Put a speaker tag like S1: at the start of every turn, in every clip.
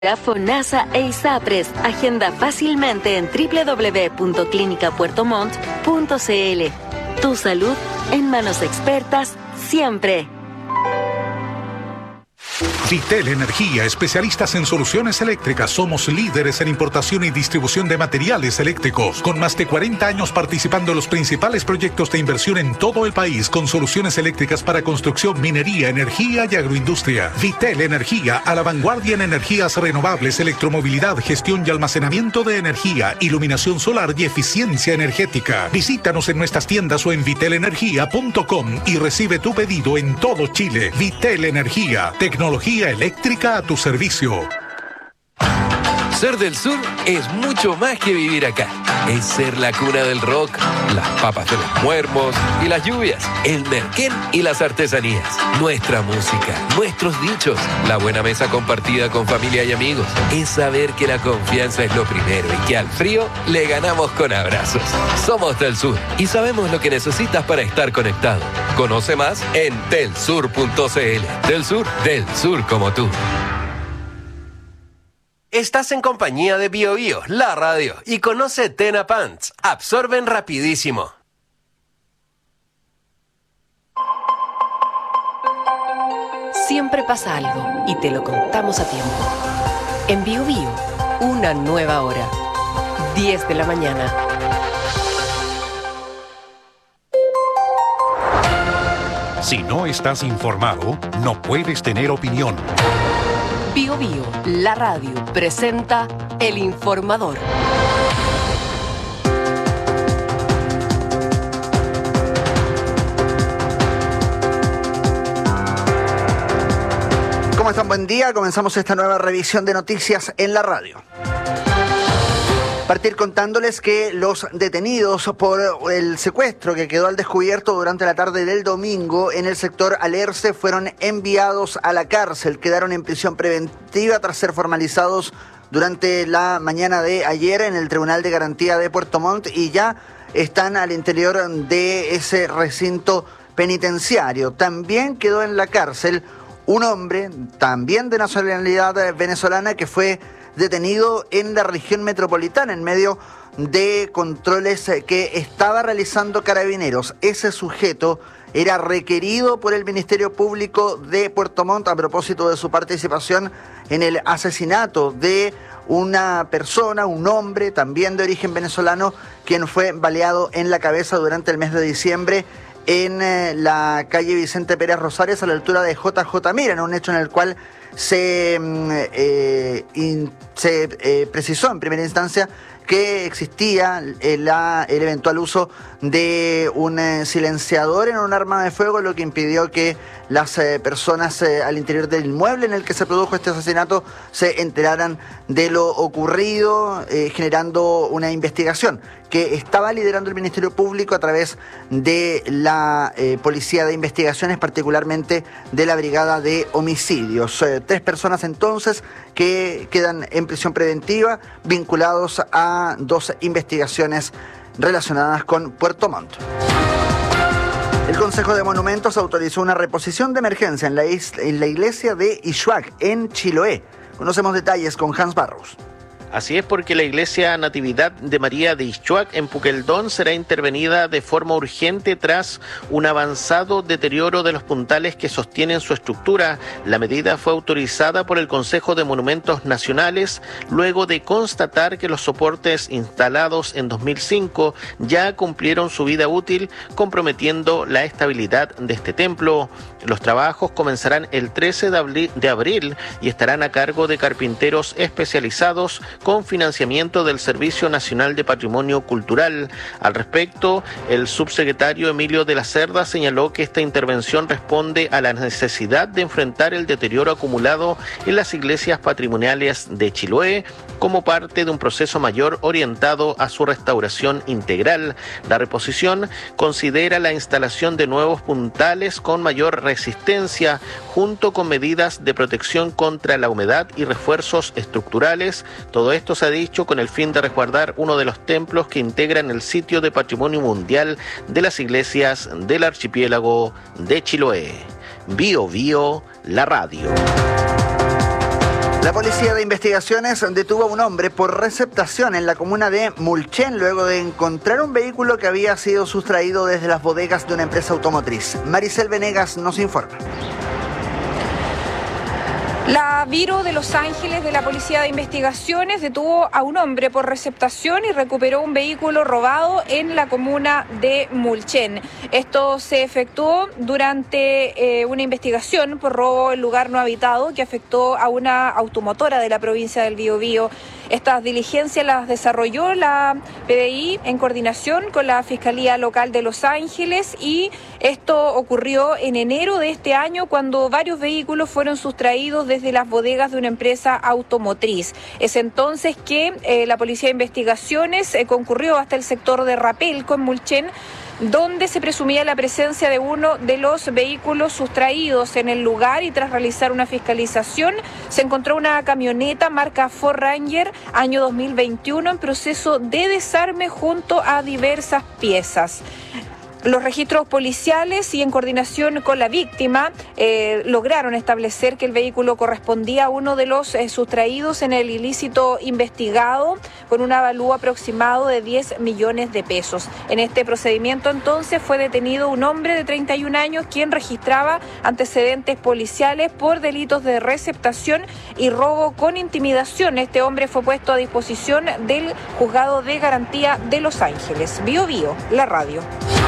S1: FONASA e ISAPRES. Agenda fácilmente en www.clinicapuertomont.cl. Tu salud en manos expertas siempre.
S2: Vitel Energía, especialistas en soluciones eléctricas. Somos líderes en importación y distribución de materiales eléctricos, con más de 40 años participando en los principales proyectos de inversión en todo el país, con soluciones eléctricas para construcción, minería, energía y agroindustria. Vitel Energía, a la vanguardia en energías renovables, electromovilidad, gestión y almacenamiento de energía, iluminación solar y eficiencia energética. Visítanos en nuestras tiendas o en vitelenergia.com y recibe tu pedido en todo Chile. Vitel Energía, tecnología eléctrica a tu servicio.
S3: Ser del sur es mucho más que vivir acá. Es ser la cuna del rock, las papas de los muermos y las lluvias, el merquén y las artesanías, nuestra música, nuestros dichos, la buena mesa compartida con familia y amigos. Es saber que la confianza es lo primero y que al frío le ganamos con abrazos. Somos del sur y sabemos lo que necesitas para estar conectado. Conoce más en telsur.cl. Del sur como tú.
S4: Estás en compañía de Bio Bio, la radio, y conoce Tena Pants. Absorben rapidísimo.
S5: Siempre pasa algo y te lo contamos a tiempo. En Bio Bio, una nueva hora. 10 de la mañana.
S2: Si no estás informado, no puedes tener opinión.
S5: Bio Bio, la radio, presenta El Informador.
S6: ¿Cómo están? Buen día. Comenzamos esta nueva revisión de noticias en la radio. Partir contándoles que los detenidos por el secuestro que quedó al descubierto durante la tarde del domingo en el sector Alerce fueron enviados a la cárcel. Quedaron en prisión preventiva tras ser formalizados durante la mañana de ayer en el Tribunal de Garantía de Puerto Montt y ya están al interior de ese recinto penitenciario. También quedó en la cárcel un hombre, también de nacionalidad venezolana, que fue detenido en la región metropolitana en medio de controles que estaba realizando Carabineros. Ese sujeto era requerido por el Ministerio Público de Puerto Montt a propósito de su participación en el asesinato de una persona, un hombre también de origen venezolano, quien fue baleado en la cabeza durante el mes de diciembre en la calle Vicente Pérez Rosales, a la altura de JJ Mira, en un hecho en el cual se precisó en primera instancia que existía el eventual uso de un silenciador en un arma de fuego, lo que impidió que las personas al interior del inmueble en el que se produjo este asesinato se enteraran de lo ocurrido, generando una investigación que estaba liderando el Ministerio Público a través de la Policía de Investigaciones, particularmente de la Brigada de Homicidios. 3 personas entonces que quedan en prisión preventiva vinculados a 2 investigaciones relacionadas con Puerto Montt. El Consejo de Monumentos autorizó una reposición de emergencia en la iglesia de Ishuac, en Chiloé. Conocemos detalles con Hans Barros.
S7: Así es, porque la iglesia Natividad de María de Ixchuac en Puqueldón será intervenida de forma urgente tras un avanzado deterioro de los puntales que sostienen su estructura. La medida fue autorizada por el Consejo de Monumentos Nacionales luego de constatar que los soportes instalados en 2005 ya cumplieron su vida útil, comprometiendo la estabilidad de este templo. Los trabajos comenzarán el 13 de abril y estarán a cargo de carpinteros especializados con financiamiento del Servicio Nacional de Patrimonio Cultural. Al respecto, el subsecretario Emilio de la Cerda señaló que esta intervención responde a la necesidad de enfrentar el deterioro acumulado en las iglesias patrimoniales de Chiloé como parte de un proceso mayor orientado a su restauración integral. La reposición considera la instalación de nuevos puntales con mayor resistencia, junto con medidas de protección contra la humedad y refuerzos estructurales. Todo esto se ha dicho con el fin de resguardar uno de los templos que integran el sitio de Patrimonio Mundial de las iglesias del archipiélago de Chiloé. Bio Bio, la radio.
S6: La Policía de Investigaciones detuvo a un hombre por receptación en la comuna de Mulchen luego de encontrar un vehículo que había sido sustraído desde las bodegas de una empresa automotriz. Maricel Venegas nos informa.
S8: La Biro de Los Ángeles de la Policía de Investigaciones detuvo a un hombre por receptación y recuperó un vehículo robado en la comuna de Mulchen. Esto se efectuó durante una investigación por robo en lugar no habitado que afectó a una automotora de la provincia del Biobío. Estas diligencias las desarrolló la PDI en coordinación con la Fiscalía Local de Los Ángeles y esto ocurrió en enero de este año cuando varios vehículos fueron sustraídos desde las bodegas de una empresa automotriz. Es entonces que la Policía de Investigaciones concurrió hasta el sector de Rapelco en Mulchen, donde se presumía la presencia de uno de los vehículos sustraídos en el lugar y tras realizar una fiscalización se encontró una camioneta marca Ford Ranger año 2021 en proceso de desarme junto a diversas piezas. Los registros policiales y en coordinación con la víctima lograron establecer que el vehículo correspondía a uno de los sustraídos en el ilícito investigado con un avalúo aproximado de 10 millones de pesos. En este procedimiento entonces fue detenido un hombre de 31 años quien registraba antecedentes policiales por delitos de receptación y robo con intimidación. Este hombre fue puesto a disposición del Juzgado de Garantía de Los Ángeles. Biobío, la radio.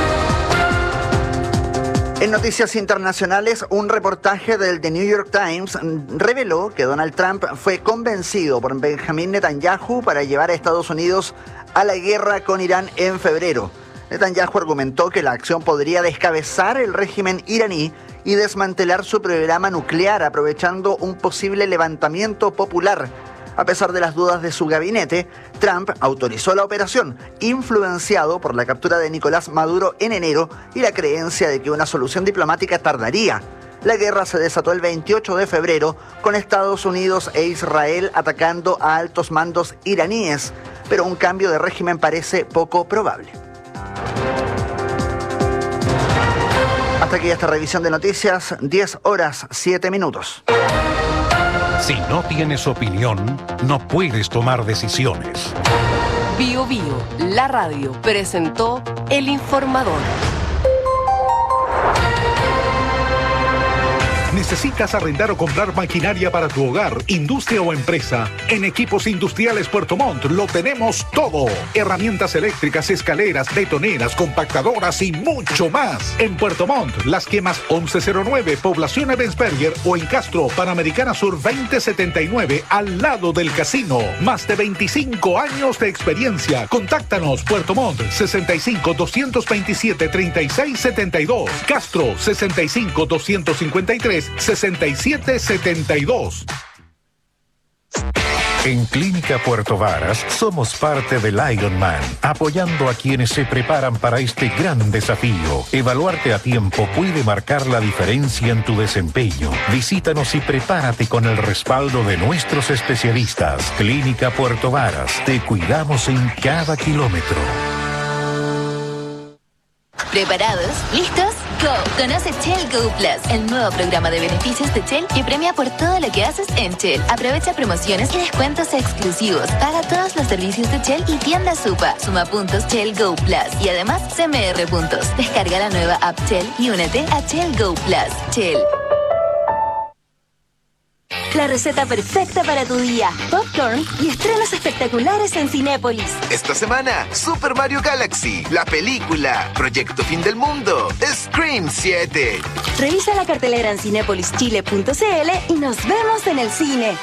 S6: En noticias internacionales, un reportaje del The New York Times reveló que Donald Trump fue convencido por Benjamín Netanyahu para llevar a Estados Unidos a la guerra con Irán en febrero. Netanyahu argumentó que la acción podría descabezar el régimen iraní y desmantelar su programa nuclear aprovechando un posible levantamiento popular. A pesar de las dudas de su gabinete, Trump autorizó la operación, influenciado por la captura de Nicolás Maduro en enero y la creencia de que una solución diplomática tardaría. La guerra se desató el 28 de febrero, con Estados Unidos e Israel atacando a altos mandos iraníes, pero un cambio de régimen parece poco probable. Hasta aquí esta revisión de noticias, 10 horas, 7 minutos.
S2: Si no tienes opinión, no puedes tomar decisiones.
S5: Biobío, la radio, presentó El Informador.
S2: ¿Necesitas arrendar o comprar maquinaria para tu hogar, industria o empresa? En Equipos Industriales Puerto Montt lo tenemos todo. Herramientas eléctricas, escaleras, betoneras, compactadoras y mucho más. En Puerto Montt, Las Quemas 1109, Población Ebensberger o en Castro, Panamericana Sur 2079, al lado del casino. Más de 25 años de experiencia. Contáctanos, Puerto Montt, 65-227-3672. Castro, 65-253-6772.
S9: En Clínica Puerto Varas somos parte del Ironman, apoyando a quienes se preparan para este gran desafío. Evaluarte a tiempo puede marcar la diferencia en tu desempeño. Visítanos y prepárate con el respaldo de nuestros especialistas. Clínica Puerto Varas, te cuidamos en cada kilómetro.
S10: ¿Preparados? ¿Listos? ¡Go! Conoce Shell Go Plus, el nuevo programa de beneficios de Shell que premia por todo lo que haces en Shell. Aprovecha promociones y descuentos exclusivos. Paga todos los servicios de Shell y tienda Supa. Suma puntos Shell Go Plus y además CMR puntos. Descarga la nueva app Shell y únete a Shell Go Plus. Shell.
S11: La receta perfecta para tu día. Popcorn y estrenos espectaculares en Cinépolis.
S12: Esta semana, Super Mario Galaxy, la película, Proyecto Fin del Mundo, Scream 7.
S11: Revisa la cartelera en cinépolischile.cl y nos vemos en el cine.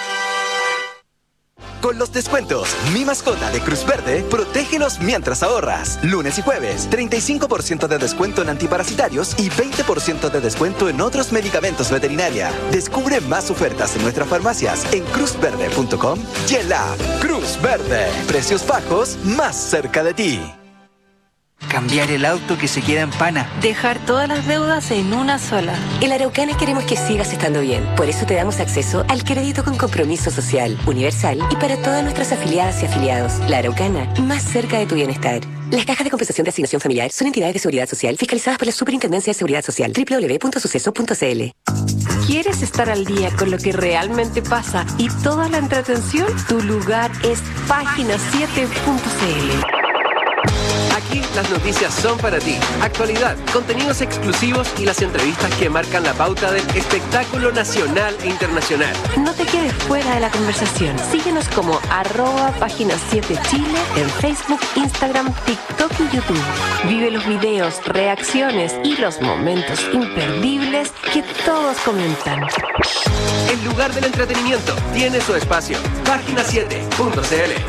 S13: Con los descuentos Mi Mascota de Cruz Verde, protégenos mientras ahorras. Lunes y jueves, 35% de descuento en antiparasitarios y 20% de descuento en otros medicamentos veterinaria. Descubre más ofertas en nuestras farmacias en cruzverde.com y en la Cruz Verde. Precios bajos más cerca de ti.
S14: Cambiar el auto que se queda en pana.
S15: Dejar todas las deudas en una sola.
S5: En Araucana queremos que sigas estando bien. Por eso te damos acceso al crédito con compromiso social, universal y para todas nuestras afiliadas y afiliados. La Araucana, más cerca de tu bienestar. Las cajas de compensación de asignación familiar son entidades de seguridad social fiscalizadas por la Superintendencia de Seguridad Social. www.suceso.cl.
S16: quieres estar al día con lo que realmente pasa y toda la entretención, tu lugar es página7.cl.
S4: Aquí las noticias son para ti. Actualidad, contenidos exclusivos y las entrevistas que marcan la pauta del espectáculo nacional e internacional.
S16: No te quedes fuera de la conversación. Síguenos como @página7chile en Facebook, Instagram, TikTok y YouTube. Vive los videos, reacciones y los momentos imperdibles que todos comentan.
S4: El lugar del entretenimiento tiene su espacio. Página7.cl.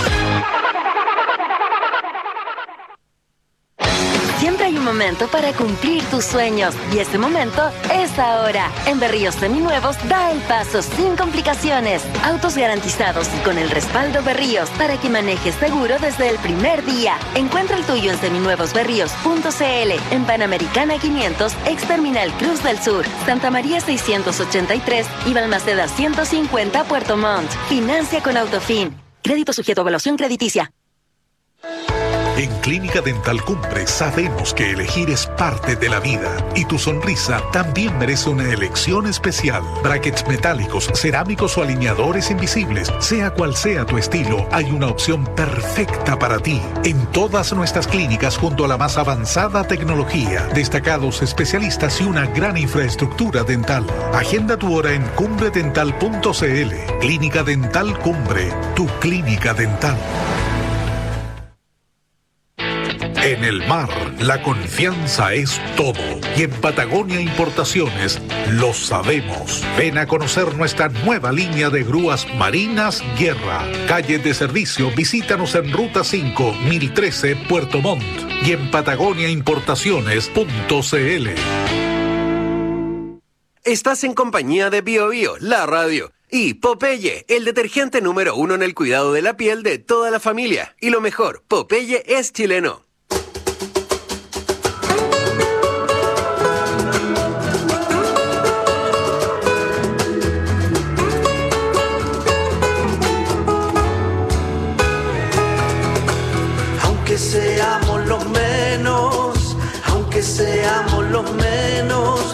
S1: Siempre hay un momento para cumplir tus sueños y ese momento es ahora. En Berríos Seminuevos da el paso sin complicaciones. Autos garantizados y con el respaldo Berríos para que manejes seguro desde el primer día. Encuentra el tuyo en seminuevosberríos.cl, en Panamericana 500, ex Terminal Cruz del Sur, Santa María 683 y Balmaceda 150, Puerto Montt. Financia con Autofin. Crédito sujeto a evaluación crediticia.
S2: En Clínica Dental Cumbre sabemos que elegir es parte de la vida y tu sonrisa también merece una elección especial. Brackets metálicos, cerámicos o alineadores invisibles, sea cual sea tu estilo, hay una opción perfecta para ti. En todas nuestras clínicas junto a la más avanzada tecnología, destacados especialistas y una gran infraestructura dental. Agenda tu hora en cumbredental.cl. Clínica Dental Cumbre, tu clínica dental. En el mar, la confianza es todo. Y en Patagonia Importaciones lo sabemos. Ven a conocer nuestra nueva línea de grúas marinas Guerra. Calle de servicio, visítanos en Ruta 5, 1013, Puerto Montt. Y en patagoniaimportaciones.cl.
S4: Estás en compañía de BioBio, la radio. Y Popeye, el detergente número 1 en el cuidado de la piel de toda la familia. Y lo mejor, Popeye es chileno.
S17: Seamos los menos, aunque seamos los menos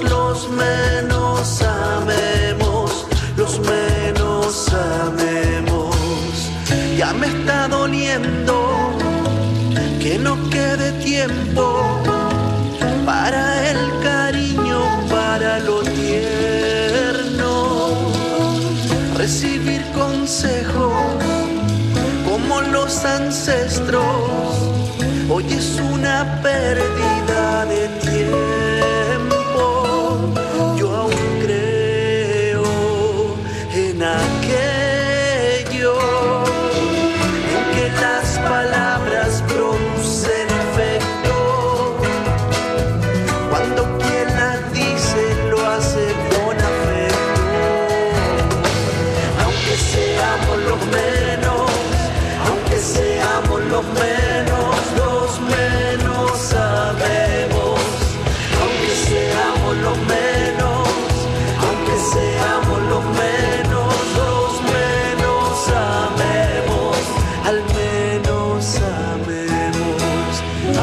S17: amemos, los menos amemos. Ya me está doliendo que no quede tiempo para el cariño, para lo tierno, recibir consejos como los ancestros. Hoy es una pérdida de tiempo. Yo aún creo en aquello en que las palabras producen efecto. Cuando quien las dice lo hace con afecto. Aunque seamos los menos, aunque seamos los menos sabemos, aunque seamos los menos, aunque seamos los menos amemos, al menos amemos.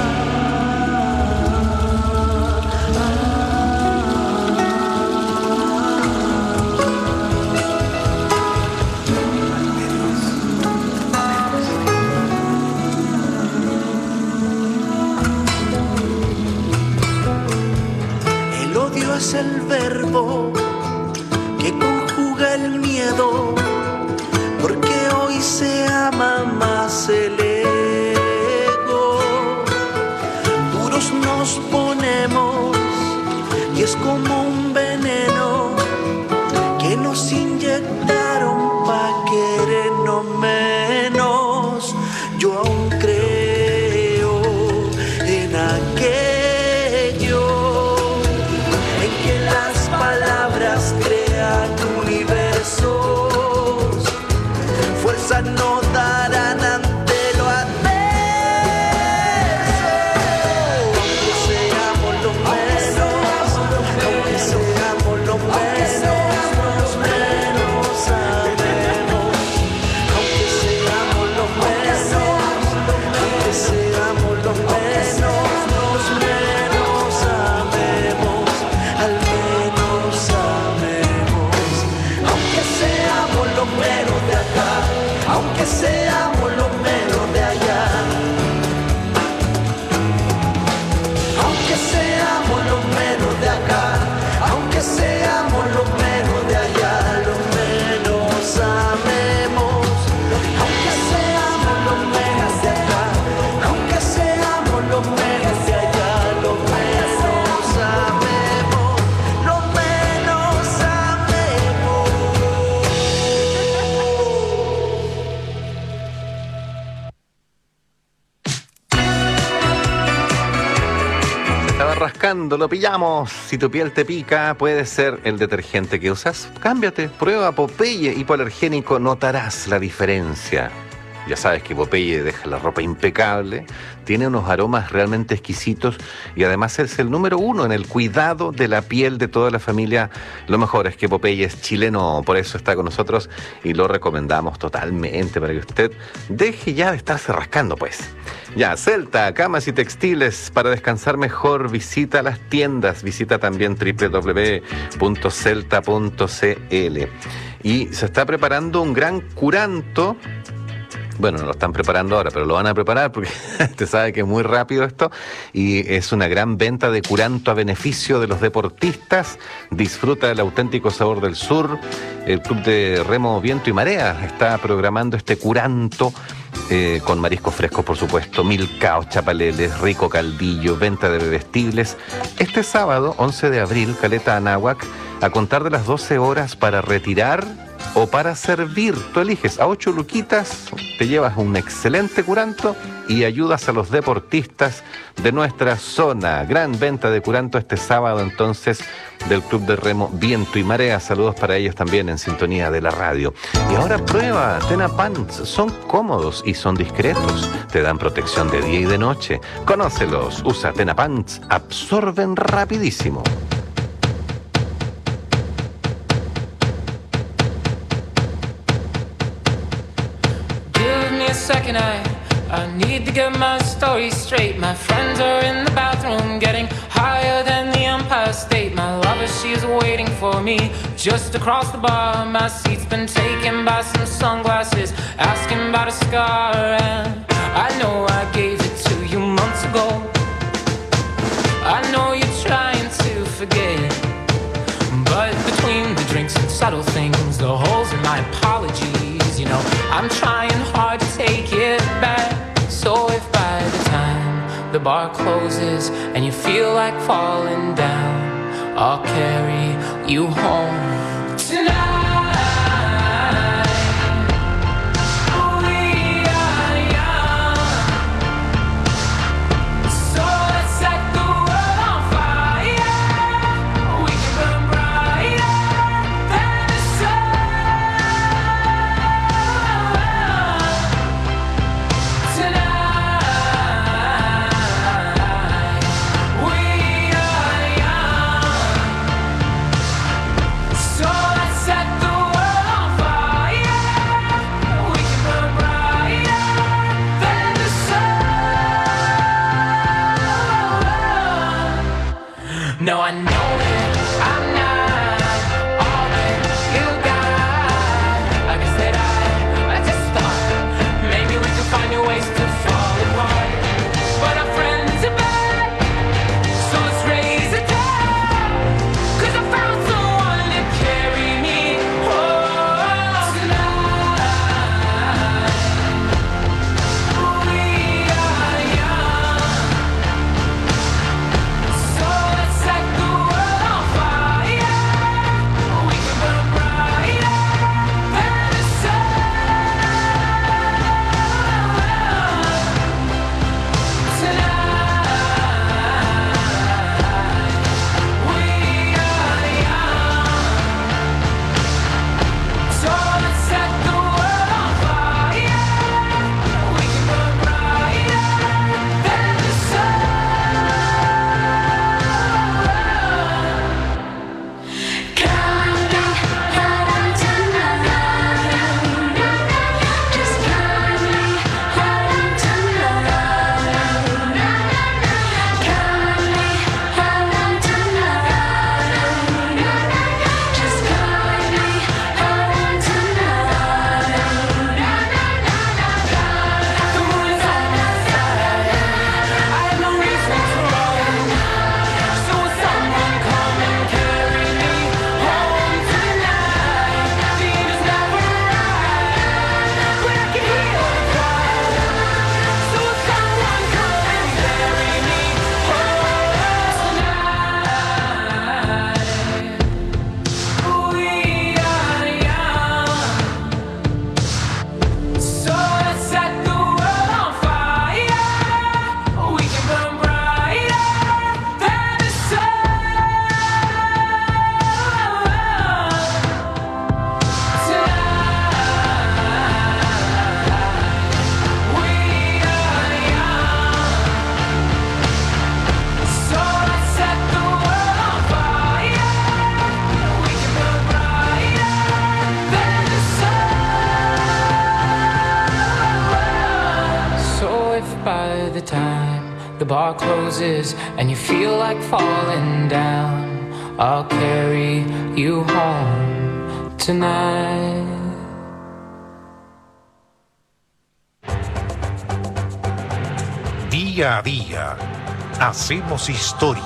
S17: Es el verbo que conjuga el miedo, porque hoy se ama más el ego. Duros nos ponemos y es como un veneno que nos inyectaron pa' querernos menos. Yo aún creo en aquello que las palabras crean universos, fuerzas no darán ante lo adverso. Aunque seamos los menos, aunque seamos los menos sabemos. Aunque seamos los menos, aunque seamos los menos sabemos. Al menos sabemos. aunque seamos los menos de allá. Aunque seamos los menos de acá, aunque seamos los menos de allá, los menos amemos. Aunque seamos los menos de acá, aunque seamos los menos de allá, los menos amemos, los menos amemos.
S18: Estaba rascando, lo pillamos. Si tu piel te pica, puede ser el detergente que usas. Cámbiate, prueba Popeye hipoalergénico, notarás la diferencia. Ya sabes que Popeye deja la ropa impecable, tiene unos aromas realmente exquisitos y además es el número 1 en el cuidado de la piel de toda la familia. Lo mejor es que Popeye es chileno, por eso está con nosotros y lo recomendamos totalmente para que usted deje ya de estarse rascando, pues. Ya, Celta, camas y textiles para descansar mejor. Visita las tiendas, visita también www.celta.cl. Y se está preparando un gran curanto. Bueno, no lo están preparando ahora, pero lo van a preparar porque usted sabe que es muy rápido esto y es una gran venta de curanto a beneficio de los deportistas. Disfruta del auténtico sabor del sur. El Club de Remo Viento y Marea está programando este curanto con mariscos frescos, por supuesto, milcaos, chapaleles, rico caldillo, venta de bebestibles. Este sábado, 11 de abril, Caleta Anáhuac, a contar de las 12 horas para retirar o para servir. Tú eliges a 8 luquitas, te llevas un excelente curanto y ayudas a los deportistas de nuestra zona. Gran venta de curanto este sábado entonces del Club de Remo Viento y Marea. Saludos para ellos también en sintonía de la radio. Y ahora prueba Tena Pants. Son cómodos y son discretos. Te dan protección de día y de noche. Conócelos. Usa Tena Pants. Absorben rapidísimo.
S19: Second, I need to get my story straight. My friends are in the bathroom getting higher than the Empire State. My lover, she's waiting for me just across the bar. My seat's been taken by some sunglasses asking about a scar. And I know I gave it to you months ago. I know you're trying to forget, but between the drinks and subtle things, the holes in my apologies, you know, I'm trying hard to take it back. So if by the time the bar closes and you feel like falling down, I'll carry you home tonight. So of the time the bar closes and you feel like falling down, I'll carry you home tonight.
S9: Día a día, hacemos historia.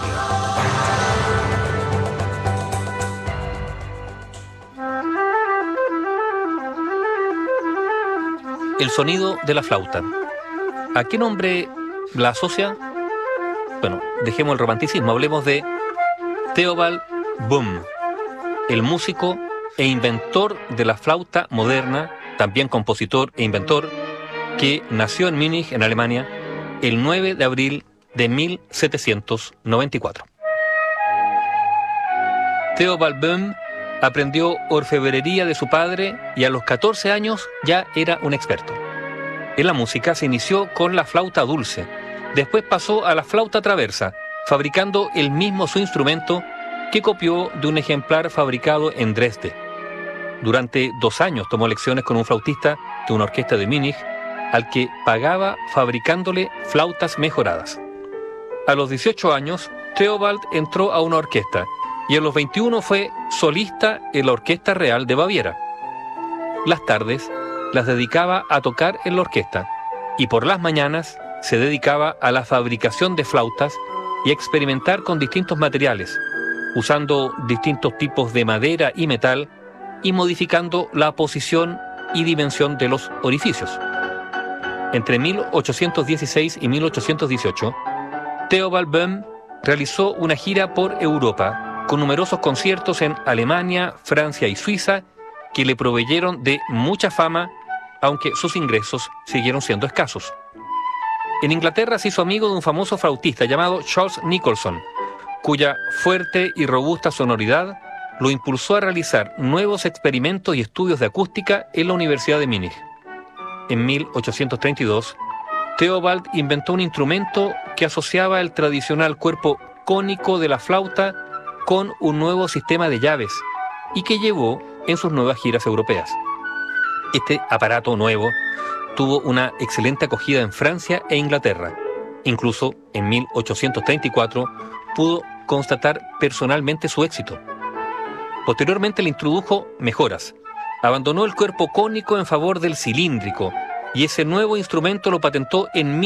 S20: El sonido de la flauta. ¿A qué nombre la asocia? Bueno, dejemos el romanticismo, hablemos de Theobald Böhm, el músico e inventor de la flauta moderna, también compositor e inventor, que nació en Múnich, en Alemania, el 9 de abril de 1794. Theobald Böhm aprendió orfebrería de su padre y a los 14 años ya era un experto. En la música se inició con la flauta dulce, después pasó a la flauta traversa, fabricando él mismo su instrumento que copió de un ejemplar fabricado en Dresde. Durante 2 años tomó lecciones con un flautista de una orquesta de Múnich, al que pagaba fabricándole flautas mejoradas. A los 18 años, Theobald entró a una orquesta y a los 21 fue solista en la Orquesta Real de Baviera. Las tardes las dedicaba a tocar en la orquesta y por las mañanas se dedicaba a la fabricación de flautas y a experimentar con distintos materiales, usando distintos tipos de madera y metal y modificando la posición y dimensión de los orificios. Entre 1816 y 1818, Theobald Böhm realizó una gira por Europa con numerosos conciertos en Alemania, Francia y Suiza que le proveyeron de mucha fama, aunque sus ingresos siguieron siendo escasos. En Inglaterra se hizo amigo de un famoso flautista llamado Charles Nicholson, cuya fuerte y robusta sonoridad lo impulsó a realizar nuevos experimentos y estudios de acústica en la Universidad de Múnich. En 1832, Theobald inventó un instrumento que asociaba el tradicional cuerpo cónico de la flauta con un nuevo sistema de llaves y que llevó en sus nuevas giras europeas. Este aparato nuevo tuvo una excelente acogida en Francia e Inglaterra. Incluso en 1834 pudo constatar personalmente su éxito. Posteriormente le introdujo mejoras. Abandonó el cuerpo cónico en favor del cilíndrico y ese nuevo instrumento lo patentó en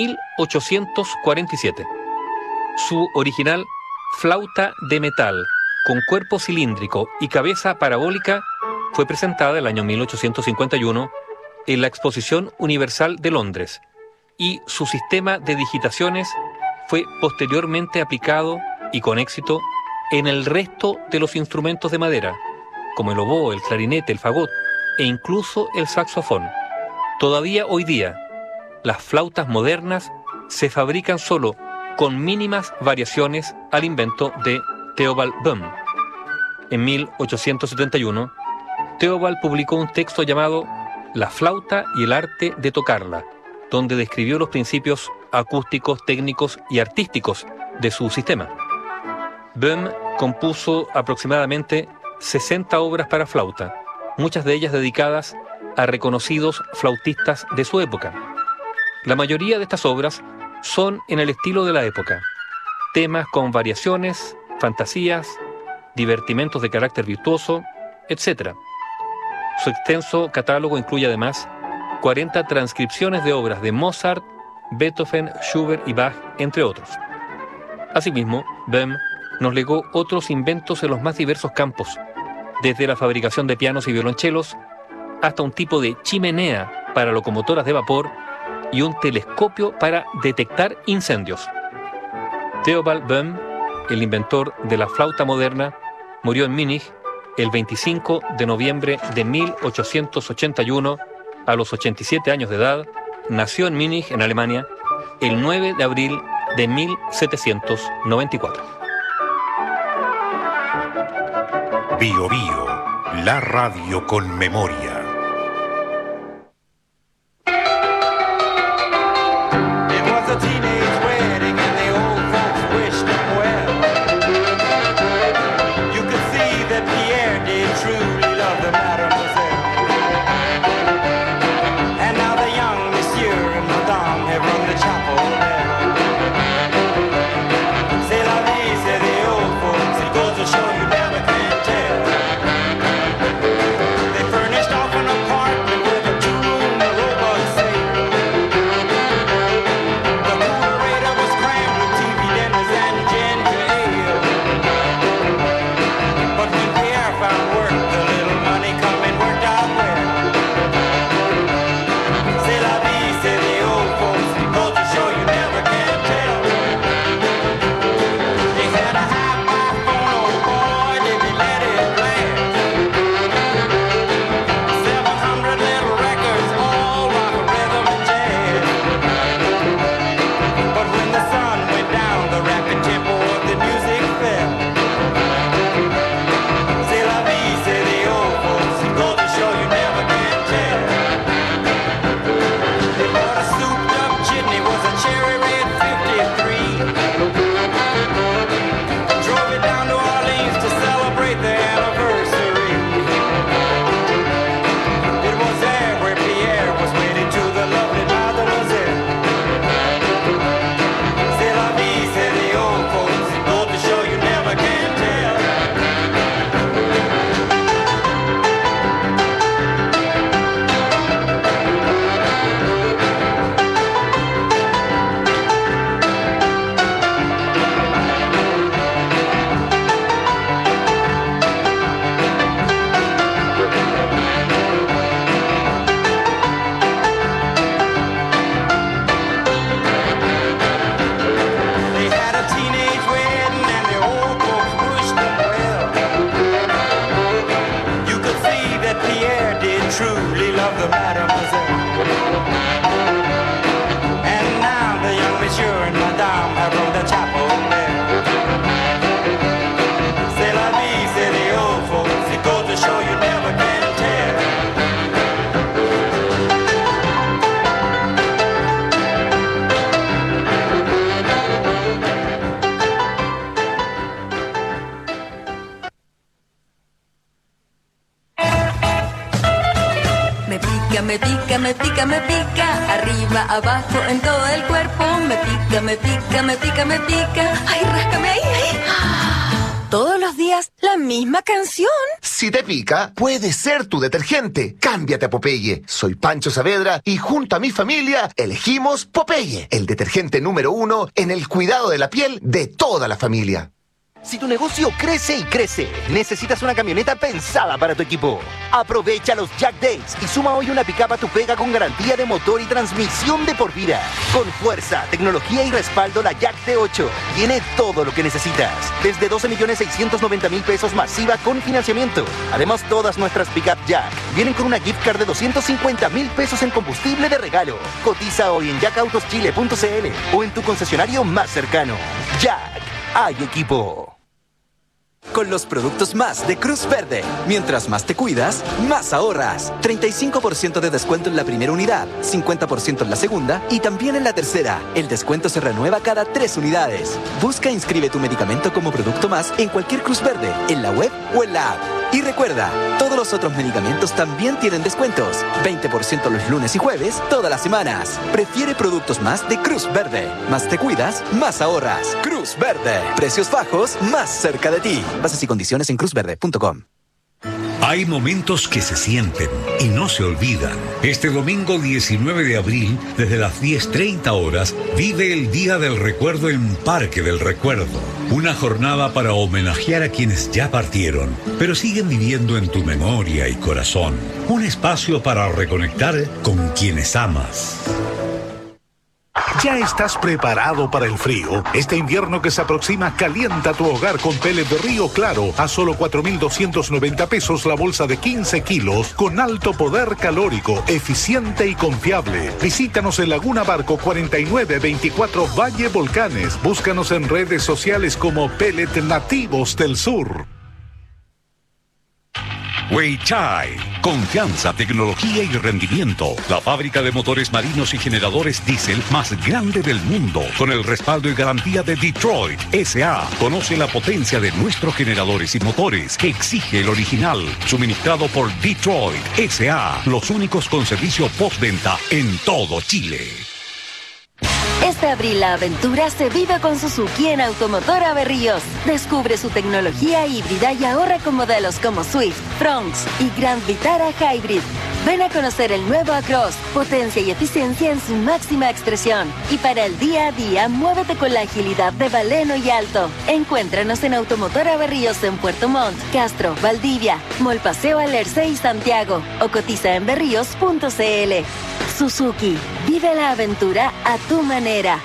S20: 1847. Su original flauta de metal con cuerpo cilíndrico y cabeza parabólica fue presentada el año 1851 en la Exposición Universal de Londres y su sistema de digitaciones fue posteriormente aplicado y con éxito en el resto de los instrumentos de madera, como el oboe, el clarinete, el fagot e incluso el saxofón. Todavía hoy día, las flautas modernas se fabrican solo con mínimas variaciones al invento de Theobald Böhm. En 1871, Theobald publicó un texto llamado La flauta y el arte de tocarla, donde describió los principios acústicos, técnicos y artísticos de su sistema. Böhm compuso aproximadamente 60 obras para flauta, muchas de ellas dedicadas a reconocidos flautistas de su época. La mayoría de estas obras son en el estilo de la época, temas con variaciones, fantasías, divertimentos de carácter virtuoso, etc. Su extenso catálogo incluye además 40 transcripciones de obras de Mozart, Beethoven, Schubert y Bach, entre otros. Asimismo, Böhm nos legó otros inventos en los más diversos campos, desde la fabricación de pianos y violonchelos hasta un tipo de chimenea para locomotoras de vapor y un telescopio para detectar incendios. Theobald Böhm, el inventor de la flauta moderna, murió en Múnich el 25 de noviembre de 1881 a los 87 años de edad. Nació en Múnich, en Alemania, el 9 de abril de 1794.
S9: Bio Bio, la radio con memoria.
S17: And now the young monsieur and madame have rung the chapel bell.
S11: pica, me pica, me pica. Arriba, abajo, en todo el cuerpo. Me pica, me pica, me pica, me pica. Ay, ráscame ahí, ahí. Todos los días, la misma canción.
S12: Si te pica, puede ser tu detergente. Cámbiate a Popeye. Soy Pancho Saavedra y junto a mi familia elegimos Popeye, el detergente número 1 en el cuidado de la piel de toda la familia.
S21: Si tu negocio crece y crece, necesitas una camioneta pensada para tu equipo. Aprovecha los Jack Days y suma hoy una pickup a tu pega con garantía de motor y transmisión de por vida. Con fuerza, tecnología y respaldo, la Jack T8 tiene todo lo que necesitas. Desde 12.690.000 pesos masiva con financiamiento. Además, todas nuestras pickup Jack vienen con una gift card de 250.000 pesos en combustible de regalo. Cotiza hoy en jacautoschile.cl o en tu concesionario más cercano. Jack, hay equipo.
S13: Con los productos más de Cruz Verde. Mientras más te cuidas, más ahorras. 35% de descuento en la primera unidad, 50% en la segunda y también en la tercera. El descuento se renueva cada 3 unidades. Busca e inscribe tu medicamento como producto más en cualquier Cruz Verde, en la web o en la app. Y recuerda, todos los otros medicamentos también tienen descuentos. 20% los lunes y jueves, todas las semanas. Prefiere productos más de Cruz Verde. Más te cuidas, más ahorras. Cruz Verde. Precios bajos, más cerca de ti. Bases y condiciones en cruzverde.com.
S22: Hay momentos que se sienten y no se olvidan. Este domingo 19 de abril, desde las 10:30 horas, vive el Día del Recuerdo en Parque del Recuerdo. Una jornada para homenajear a quienes ya partieron, pero siguen viviendo en tu memoria y corazón. Un espacio para reconectar con quienes amas.
S2: ¿Ya estás preparado para el frío? Este invierno que se aproxima, calienta tu hogar con pellet de Río Claro a solo 4.290 pesos la bolsa de 15 kilos con alto poder calórico, eficiente y confiable. Visítanos en Laguna Barco 4924 Valle Volcanes. Búscanos en redes sociales como Pellet Nativos del Sur.
S22: Weichai, confianza, tecnología y rendimiento. La fábrica de motores marinos y generadores diésel más grande del mundo, con el respaldo y garantía de Detroit S.A. Conoce la potencia de nuestros generadores y motores que exige el original, suministrado por Detroit S.A. Los únicos con servicio postventa en todo Chile.
S1: Este abril la aventura se vive con Suzuki en Automotora Berríos. Descubre su tecnología híbrida y ahorra con modelos como Swift, Bronx y Grand Vitara Hybrid. Ven a conocer el nuevo Across, potencia y eficiencia en su máxima expresión. Y para el día a día, muévete con la agilidad de Baleno y Alto. Encuéntranos en Automotora Berríos en Puerto Montt, Castro, Valdivia, Mall Paseo Alerce y Santiago. O cotiza en berríos.cl. Suzuki, vive la aventura a tu manera.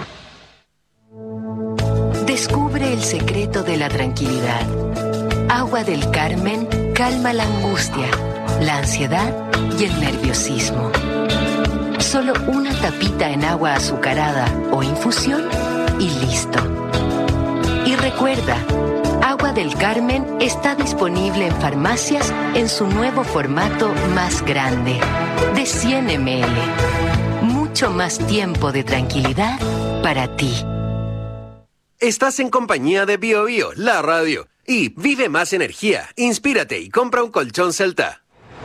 S5: Descubre el secreto de la tranquilidad. Agua del Carmen calma la angustia, la ansiedad y el nerviosismo. Solo una tapita en agua azucarada o infusión y listo. Y recuerda, Agua del Carmen está disponible en farmacias en su nuevo formato más grande, de 100 ml. Mucho más tiempo de tranquilidad para ti.
S4: Estás en compañía de BioBio, la radio. Y vive más energía, inspírate y compra un colchón Celta.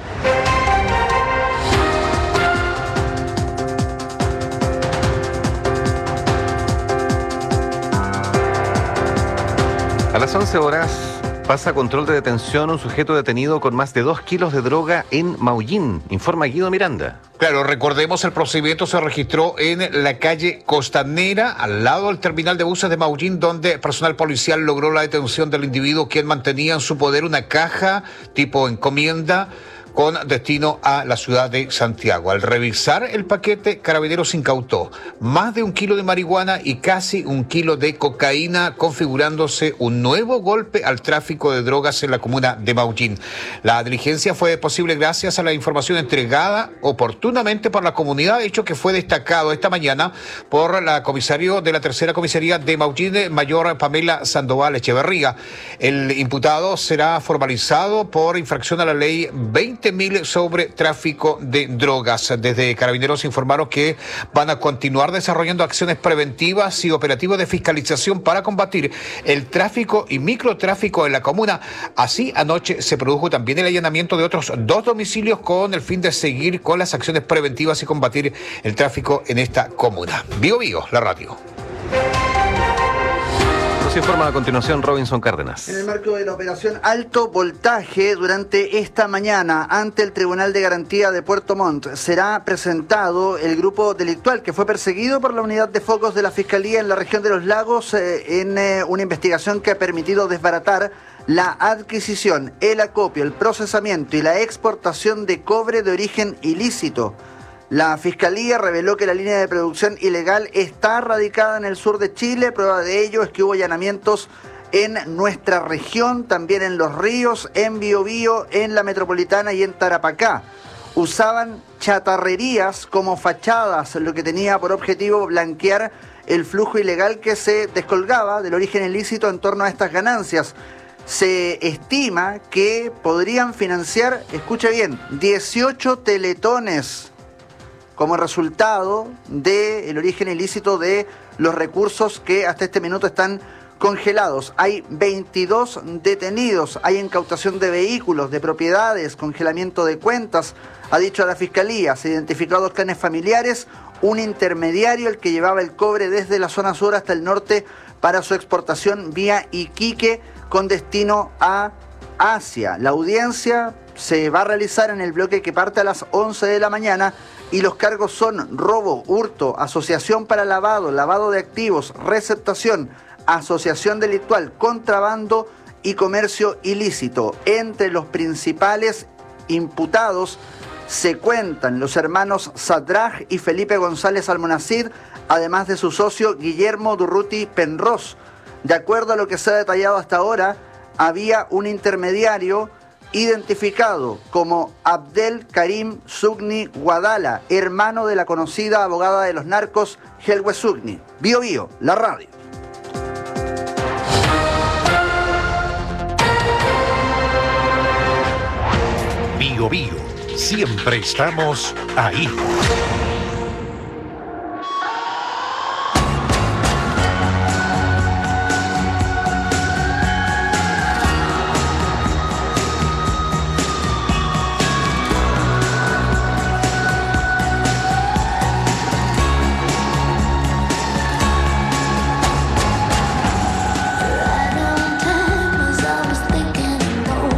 S18: A las 11 horas pasa a control de detención un sujeto detenido con más de 2 kilos de droga en Maullín, informa Guido Miranda.
S23: Claro, recordemos, el procedimiento se registró en la calle Costanera, al lado del terminal de buses de Maullín, donde personal policial logró la detención del individuo quien mantenía en su poder una caja tipo encomienda con destino a la ciudad de Santiago. Al revisar el paquete, Carabineros incautó más de 1 kilo de marihuana y casi 1 kilo de cocaína, configurándose un nuevo golpe al tráfico de drogas en la comuna de Maullín. La diligencia fue posible gracias a la información entregada oportunamente por la comunidad, hecho que fue destacado esta mañana por la comisario de la tercera comisaría de Maullín, mayor Pamela Sandoval Echeverría. El imputado será formalizado por infracción a la ley 20 20.000 sobre tráfico de drogas. Desde Carabineros informaron que van a continuar desarrollando acciones preventivas y operativos de fiscalización para combatir el tráfico y microtráfico en la comuna. Así, anoche se produjo también el allanamiento de otros 2 domicilios con el fin de seguir con las acciones preventivas y combatir el tráfico en esta comuna. Bio Bio, la radio.
S18: Nos informa a continuación Robinson Cárdenas.
S6: En el marco de la operación Alto Voltaje, durante esta mañana, ante el Tribunal de Garantía de Puerto Montt, será presentado el grupo delictual que fue perseguido por la unidad de focos de la Fiscalía en la región de Los Lagos en una investigación que ha permitido desbaratar la adquisición, el acopio, el procesamiento y la exportación de cobre de origen ilícito. La Fiscalía reveló que la línea de producción ilegal está radicada en el sur de Chile. Prueba de ello es que hubo allanamientos en nuestra región, también en Los Ríos, en Biobío, en la Metropolitana y en Tarapacá. Usaban chatarrerías como fachadas, lo que tenía por objetivo blanquear el flujo ilegal que se descolgaba del origen ilícito en torno a estas ganancias. Se estima que podrían financiar, escuche bien, 18 teletones como resultado del origen ilícito de los recursos que hasta este minuto están congelados. Hay 22 detenidos, hay incautación de vehículos, de propiedades, congelamiento de cuentas, ha dicho la Fiscalía. Se identificó a 2 clanes familiares, un intermediario, el que llevaba el cobre desde la zona sur hasta el norte para su exportación vía Iquique con destino a Asia. La audiencia se va a realizar en el bloque que parte a las 11 de la mañana y los cargos son robo, hurto, asociación para lavado, lavado de activos, receptación, asociación delictual, contrabando y comercio ilícito. Entre los principales imputados se cuentan los hermanos Sadraj y Felipe González Almonacid, además de su socio Guillermo Durruti Penrós. De acuerdo a lo que se ha detallado hasta ahora, había un intermediario identificado como Abdel Karim Sugni Guadala, hermano de la conocida abogada de los narcos Helwe Sugni. Bio Bio, la radio.
S9: Bio Bio, siempre estamos ahí.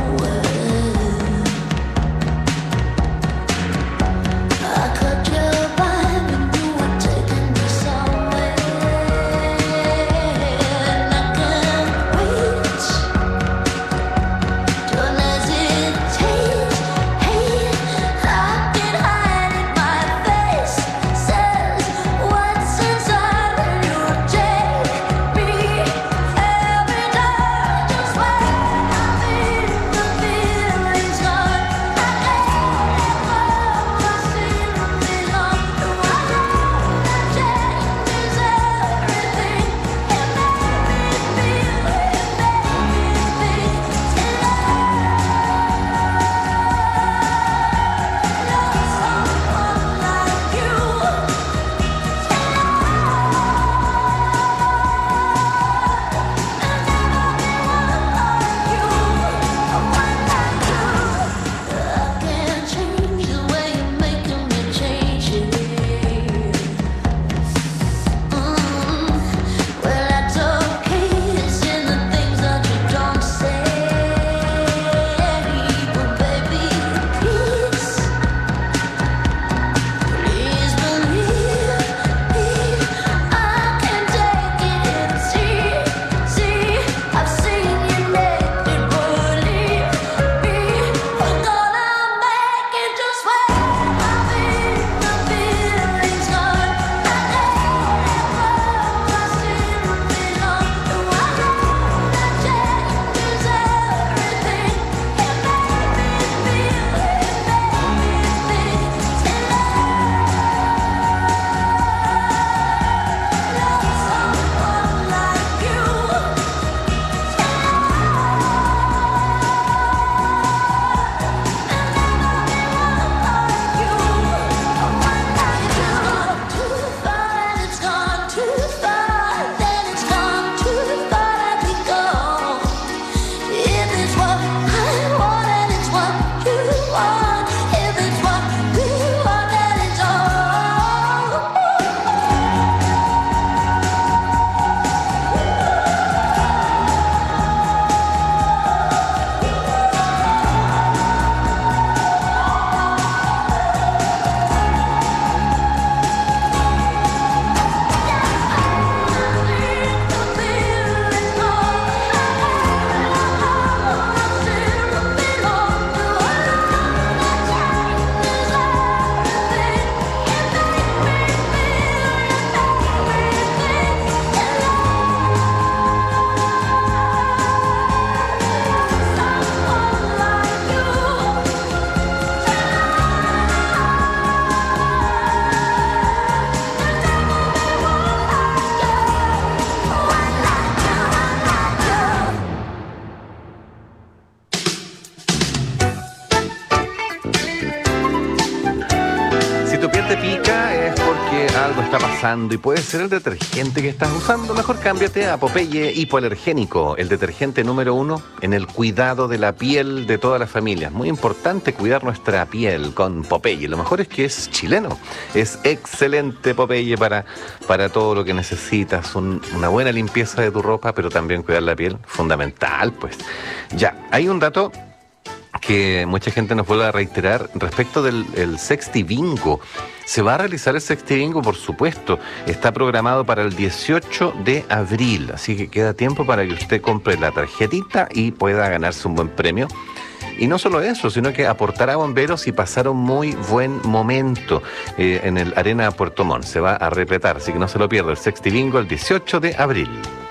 S17: I cut your
S18: te pica es porque algo está pasando y puede ser el detergente que estás usando. Mejor cámbiate a Popeye Hipoalergénico, el detergente número 1 en el cuidado de la piel de todas las familias. Muy importante cuidar nuestra piel con Popeye. Lo mejor es que es chileno. Es excelente Popeye para todo lo que necesitas. Una buena limpieza de tu ropa, pero también cuidar la piel, fundamental, pues. Ya, hay un dato que mucha gente nos vuelve a reiterar respecto del Sexti Bingo. Se va a realizar el Sexti Bingo, por supuesto. Está programado para el 18 de abril, así que queda tiempo para que usted compre la tarjetita y pueda ganarse un buen premio. Y no solo eso, sino que aportará a bomberos y pasar un muy buen momento en el Arena Puerto Montt. Se va a repletar, así que no se lo pierda. El Sexti Bingo el 18 de abril.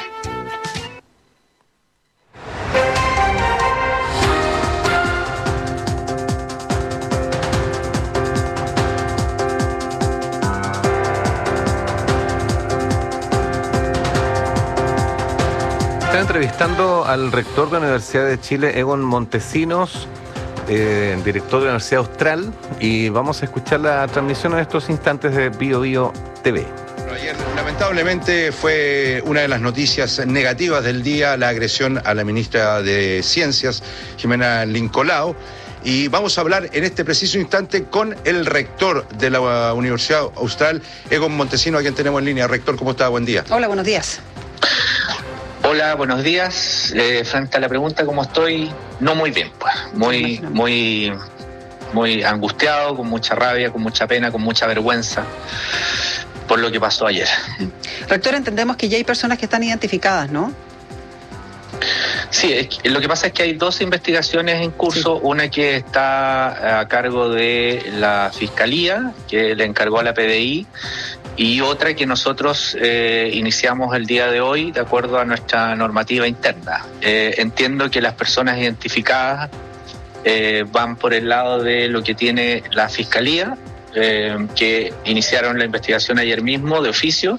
S18: Entrevistando al rector de la Universidad de Chile, Egon Montesinos, director de la Universidad Austral, y vamos a escuchar la transmisión en estos instantes de BioBio TV.
S3: Ayer, lamentablemente, fue una de las noticias negativas del día, la agresión a la ministra de Ciencias, Jimena Lincolao, y vamos a hablar en este preciso instante con el rector de la Universidad Austral, Egon Montesinos, a quien tenemos en línea. Rector, ¿cómo está? Buen día.
S7: Hola, buenos días.
S8: Hola, buenos días. Frente a la pregunta, ¿cómo estoy? No muy bien, pues. Muy angustiado, con mucha rabia, con mucha pena, con mucha vergüenza por lo que pasó ayer.
S7: Rector, entendemos que ya hay personas que están identificadas, ¿no?
S8: Sí, lo que pasa es que hay dos investigaciones en curso, una que está a cargo de la Fiscalía, que le encargó a la PDI, y otra que nosotros iniciamos el día de hoy de acuerdo a nuestra normativa interna. Entiendo que las personas identificadas van por el lado de lo que tiene la Fiscalía, que iniciaron la investigación ayer mismo de oficio,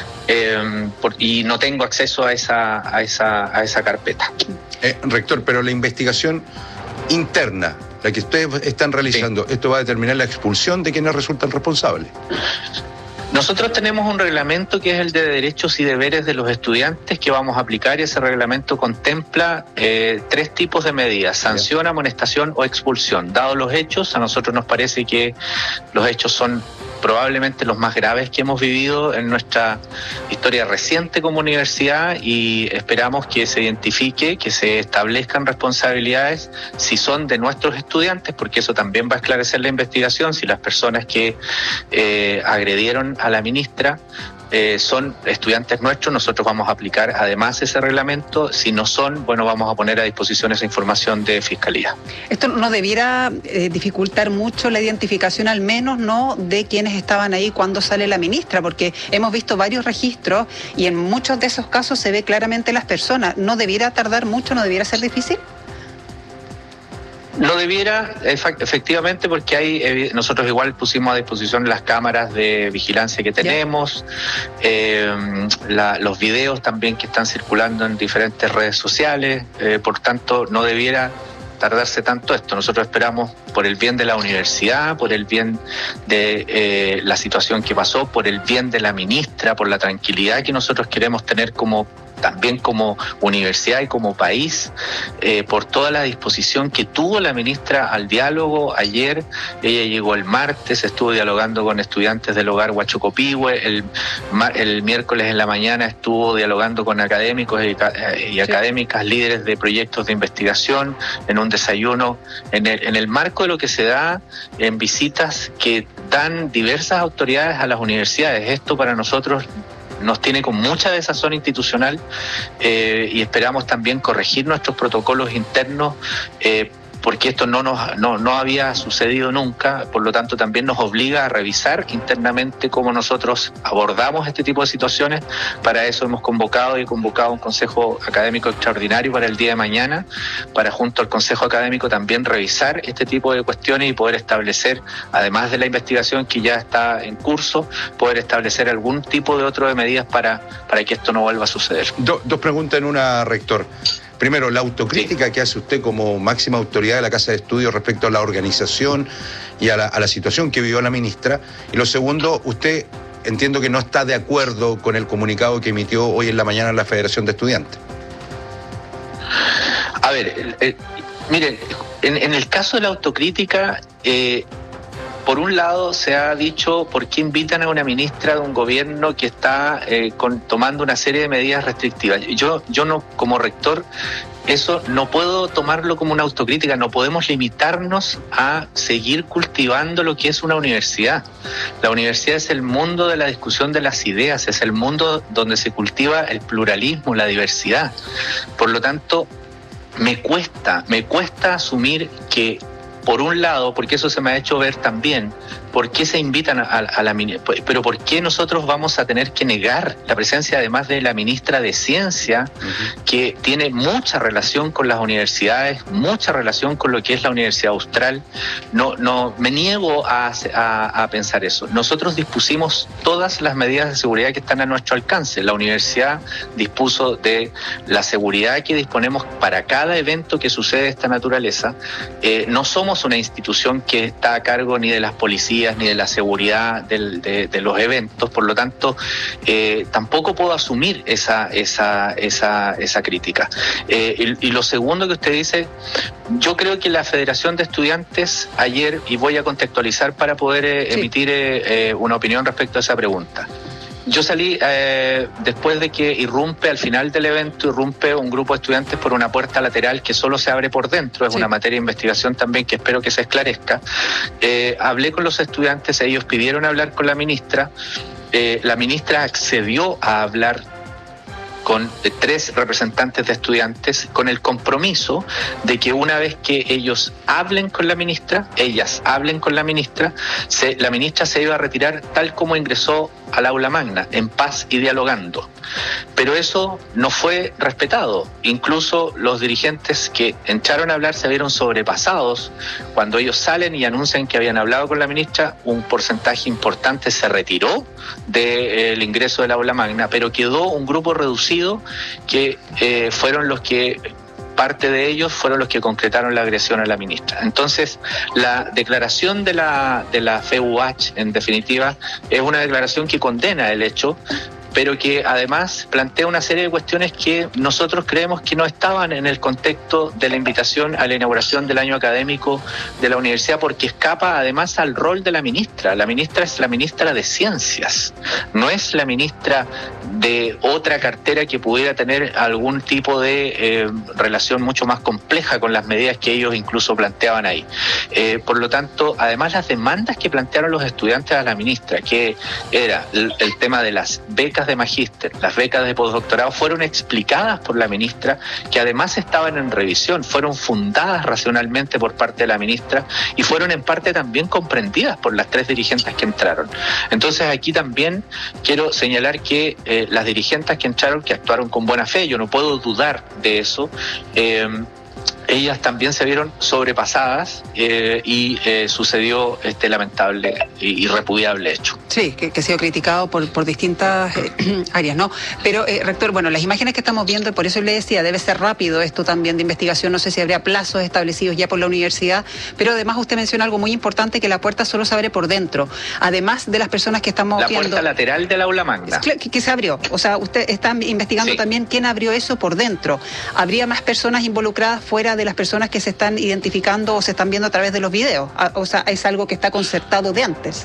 S8: y no tengo acceso a esa carpeta.
S3: Rector, pero la investigación interna, la que ustedes están realizando, sí, ¿esto va a determinar la expulsión de quienes resultan responsables?
S8: Nosotros tenemos un reglamento que es el de derechos y deberes de los estudiantes que vamos a aplicar, y ese reglamento contempla 3 tipos de medidas: sanción, amonestación o expulsión. Dados los hechos, a nosotros nos parece que los hechos son probablemente los más graves que hemos vivido en nuestra historia reciente como universidad, y esperamos que se identifique, que se establezcan responsabilidades si son de nuestros estudiantes, porque eso también va a esclarecer la investigación. Si las personas que agredieron a la ministra son estudiantes nuestros, nosotros vamos a aplicar además ese reglamento. Si no son, bueno, vamos a poner a disposición esa información de Fiscalía.
S7: Esto no debiera dificultar mucho la identificación, al menos no de quienes estaban ahí cuando sale la ministra, porque hemos visto varios registros y en muchos de esos casos se ve claramente las personas. ¿No debiera tardar mucho? ¿No debiera ser difícil?
S8: Lo debiera, efectivamente, porque nosotros igual pusimos a disposición las cámaras de vigilancia que tenemos, los videos también que están circulando en diferentes redes sociales, por tanto no debiera tardarse tanto esto. Nosotros esperamos, por el bien de la universidad, por el bien de la situación que pasó, por el bien de la ministra, por la tranquilidad que nosotros queremos tener también como universidad y como país, por toda la disposición que tuvo la ministra al diálogo. Ayer ella llegó el martes, estuvo dialogando con estudiantes del hogar Huachocopihue, el miércoles en la mañana estuvo dialogando con académicos y académicas, líderes de proyectos de investigación, en un desayuno, en el marco de lo que se da en visitas que dan diversas autoridades a las universidades. Esto para nosotros nos tiene con mucha desazón institucional, y esperamos también corregir nuestros protocolos internos, porque esto no había sucedido nunca. Por lo tanto, también nos obliga a revisar internamente cómo nosotros abordamos este tipo de situaciones. Para eso hemos convocado un consejo académico extraordinario para el día de mañana, para junto al consejo académico también revisar este tipo de cuestiones y poder establecer, además de la investigación que ya está en curso, poder establecer algún tipo de medidas para que esto no vuelva a suceder.
S3: Dos preguntas en una, rector. primero, la autocrítica que hace usted como máxima autoridad de la Casa de Estudios respecto a la organización y a la situación que vivió la ministra. Y lo segundo, usted entiendo que no está de acuerdo con el comunicado que emitió hoy en la mañana la Federación de Estudiantes.
S8: A ver, miren, en el caso de la autocrítica, por un lado se ha dicho por qué invitan a una ministra de un gobierno que está tomando una serie de medidas restrictivas. Yo no, como rector, eso no puedo tomarlo como una autocrítica. No podemos limitarnos a seguir cultivando lo que es una universidad. La universidad es el mundo de la discusión de las ideas, es el mundo donde se cultiva el pluralismo, la diversidad. Por lo tanto, me cuesta asumir que, por un lado, porque eso se me ha hecho ver también, ¿por qué se invitan a la ministra? Pero ¿por qué nosotros vamos a tener que negar la presencia, además de la ministra de Ciencia, que tiene mucha relación con las universidades, mucha relación con lo que es la Universidad Austral? No, me niego a pensar eso. Nosotros dispusimos todas las medidas de seguridad que están a nuestro alcance. La universidad dispuso de la seguridad que disponemos para cada evento que sucede de esta naturaleza. No somos una institución que está a cargo ni de las policías ni de la seguridad de los eventos, por lo tanto tampoco puedo asumir esa crítica. Y lo segundo que usted dice, yo creo que la Federación de Estudiantes ayer, y voy a contextualizar para poder emitir una opinión respecto a esa pregunta. Yo salí después de que al final del evento, irrumpe un grupo de estudiantes por una puerta lateral que solo se abre por dentro. Es una materia de investigación también que espero que se esclarezca. Hablé con los estudiantes, ellos pidieron hablar con la ministra. La ministra accedió a hablar con 3 representantes de estudiantes, con el compromiso de que una vez que ellas hablen con la ministra, la ministra se iba a retirar tal como ingresó al aula magna, en paz y dialogando. Pero eso no fue respetado. Incluso los dirigentes que entraron a hablar se vieron sobrepasados. Cuando ellos salen y anuncian que habían hablado con la ministra, un porcentaje importante se retiró del ingreso del aula magna, pero quedó un grupo reducido que fueron los que... parte de ellos fueron los que concretaron la agresión a la ministra. Entonces, la declaración de la FEUH, en definitiva, es una declaración que condena el hecho, pero que además plantea una serie de cuestiones que nosotros creemos que no estaban en el contexto de la invitación a la inauguración del año académico de la universidad, porque escapa además al rol de la ministra. La ministra es la ministra de Ciencias, no es la ministra de otra cartera que pudiera tener algún tipo de relación mucho más compleja con las medidas que ellos incluso planteaban ahí. Por lo tanto, además las demandas que plantearon los estudiantes a la ministra, que era el tema de las becas de magíster, las becas de postdoctorado, fueron explicadas por la ministra, que además estaban en revisión, fueron fundadas racionalmente por parte de la ministra y fueron en parte también comprendidas por las 3 dirigentes que entraron. Entonces aquí también quiero señalar que las dirigentes que entraron, que actuaron con buena fe, yo no puedo dudar de eso, ellas también se vieron sobrepasadas y sucedió este lamentable y repudiable hecho.
S7: Sí, que ha sido criticado por distintas áreas, ¿no? Pero, rector, bueno, las imágenes que estamos viendo, y por eso le decía, debe ser rápido esto también de investigación, no sé si habría plazos establecidos ya por la universidad, pero además usted menciona algo muy importante, que la puerta solo se abre por dentro, además de las personas que estamos viendo...
S8: La puerta lateral del aula magna.
S7: Que se abrió, o sea, usted está investigando también quién abrió eso por dentro. ¿Habría más personas involucradas fuera de las personas que se están identificando o se están viendo a través de los videos? O sea, ¿es algo que está concertado de antes?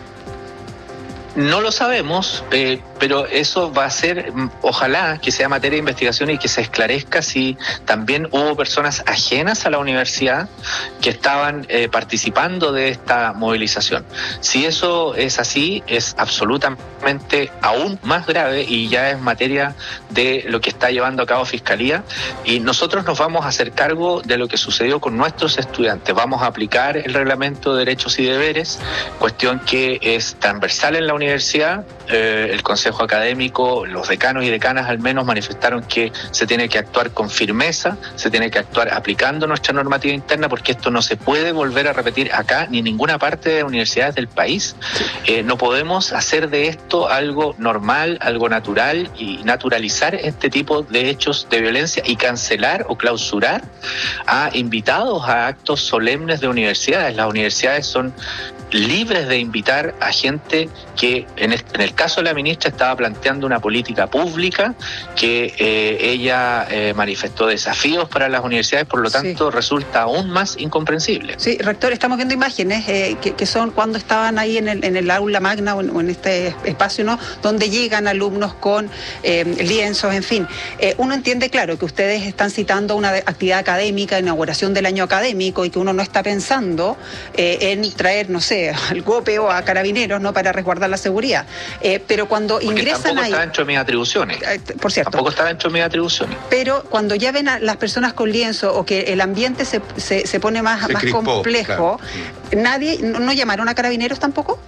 S8: No lo sabemos, pero eso va a ser, ojalá que sea materia de investigación y que se esclarezca si también hubo personas ajenas a la universidad que estaban participando de esta movilización. Si eso es así, es absolutamente aún más grave y ya es materia de lo que está llevando a cabo Fiscalía, y nosotros nos vamos a hacer cargo de lo que sucedió con nuestros estudiantes. Vamos a aplicar el reglamento de derechos y deberes, cuestión que es transversal en la universidad, universidad, el consejo académico, los decanos y decanas al menos manifestaron que se tiene que actuar con firmeza, se tiene que actuar aplicando nuestra normativa interna, porque esto no se puede volver a repetir acá ni en ninguna parte de las universidades del país. No podemos hacer de esto algo normal, algo natural, y naturalizar este tipo de hechos de violencia y cancelar o clausurar a invitados a actos solemnes de universidades. Las universidades son libres de invitar a gente que, en el caso de la ministra, estaba planteando una política pública que ella manifestó desafíos para las universidades, por lo tanto resulta aún más incomprensible.
S7: Sí, rector, estamos viendo imágenes que son cuando estaban ahí en el aula magna o en este espacio, ¿no?, donde llegan alumnos con lienzos, en fin. Uno entiende, claro, que ustedes están citando una actividad académica, inauguración del año académico, y que uno no está pensando en traer, no sé, al GOPE o a carabineros, ¿no?, para resguardar la seguridad. Pero cuando ingresan
S8: tampoco
S7: ahí...
S8: está dentro de mis atribuciones.
S7: Por cierto.
S8: Tampoco está dentro de mis atribuciones.
S7: Pero cuando ya ven a las personas con lienzo, o que el ambiente se pone más
S3: crispó,
S7: complejo,
S3: claro.
S7: ¿Nadie, no llamaron a carabineros tampoco?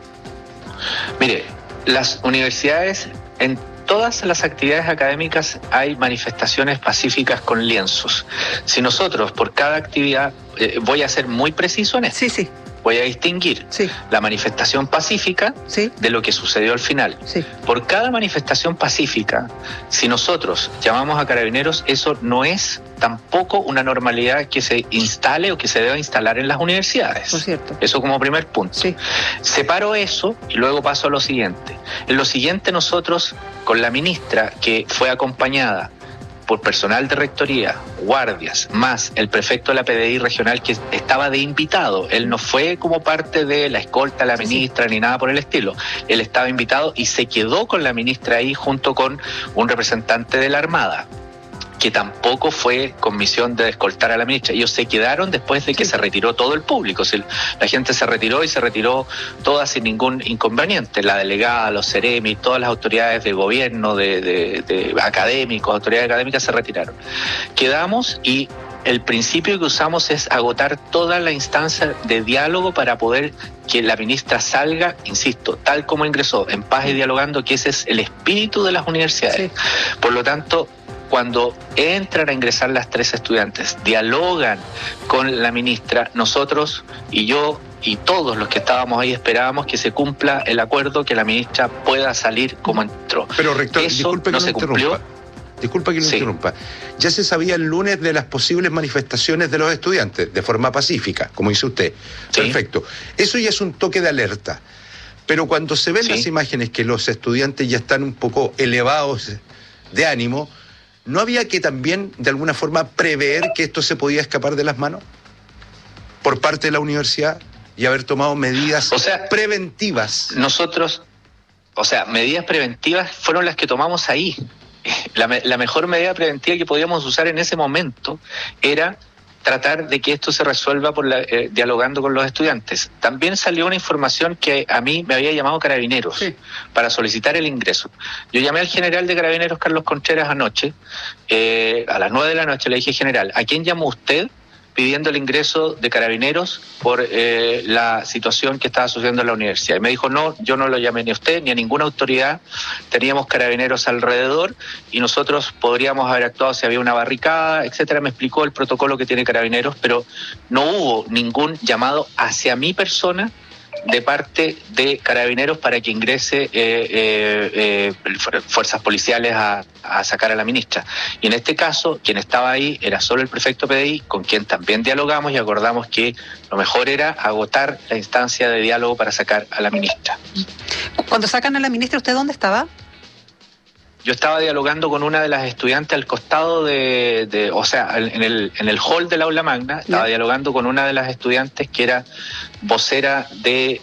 S8: Mire, las universidades, en todas las actividades académicas hay manifestaciones pacíficas con lienzos. Si nosotros, por cada actividad, voy a ser muy preciso en esto.
S7: Sí.
S8: Voy a distinguir la manifestación pacífica de lo que sucedió al final. Por cada manifestación pacífica, si nosotros llamamos a carabineros, eso no es tampoco una normalidad que se instale o que se deba instalar en las universidades.
S7: Por cierto.
S8: Eso como primer punto. Separo eso y luego paso a lo siguiente. En lo siguiente, nosotros, con la ministra, que fue acompañada por personal de rectoría, guardias, más el prefecto de la PDI regional, que estaba de invitado. Él no fue como parte de la escolta de la ministra ni nada por el estilo. Él estaba invitado y se quedó con la ministra ahí junto con un representante de la Armada, que tampoco fue con misión de escoltar a la ministra. Ellos se quedaron después de que se retiró todo el público. La gente se retiró y se retiró toda sin ningún inconveniente. La delegada, los seremi, todas las autoridades de gobierno, de académicos, autoridades académicas se retiraron. Quedamos y el principio que usamos es agotar toda la instancia de diálogo para poder que la ministra salga, insisto, tal como ingresó, en paz y dialogando, que ese es el espíritu de las universidades. Por lo tanto, cuando entran a ingresar las 3 estudiantes, dialogan con la ministra, nosotros y yo y todos los que estábamos ahí esperábamos que se cumpla el acuerdo, que la ministra pueda salir como entró.
S3: Pero, rector,
S8: eso
S3: disculpe
S8: no
S3: que
S8: se cumplió.
S3: Disculpa que lo interrumpa. Ya se sabía el lunes de las posibles manifestaciones de los estudiantes, de forma pacífica, como dice usted. Perfecto. Eso ya es un toque de alerta. Pero cuando se ven las imágenes que los estudiantes ya están un poco elevados de ánimo, ¿no había que también, de alguna forma, prever que esto se podía escapar de las manos por parte de la universidad y haber tomado medidas preventivas?
S8: Nosotros, medidas preventivas fueron las que tomamos ahí. La mejor medida preventiva que podíamos usar en ese momento era tratar de que esto se resuelva dialogando con los estudiantes. También salió una información que a mí me había llamado Carabineros para solicitar el ingreso. Yo llamé al general de Carabineros, Carlos Contreras, anoche, a las 9 de la noche, le dije: general, ¿a quién llamó usted pidiendo el ingreso de Carabineros por la situación que estaba sucediendo en la universidad? Y me dijo: no, yo no lo llamé ni a usted ni a ninguna autoridad, teníamos Carabineros alrededor y nosotros podríamos haber actuado si había una barricada, etcétera. Me explicó el protocolo que tiene Carabineros, pero no hubo ningún llamado hacia mi persona de parte de Carabineros para que ingrese fuerzas policiales a sacar a la ministra. Y en este caso, quien estaba ahí era solo el prefecto PDI, con quien también dialogamos y acordamos que lo mejor era agotar la instancia de diálogo para sacar a la ministra.
S7: Cuando sacan a la ministra, ¿usted dónde estaba?
S8: Yo estaba dialogando con una de las estudiantes al costado en el hall del aula magna. Estaba dialogando con una de las estudiantes que era vocera de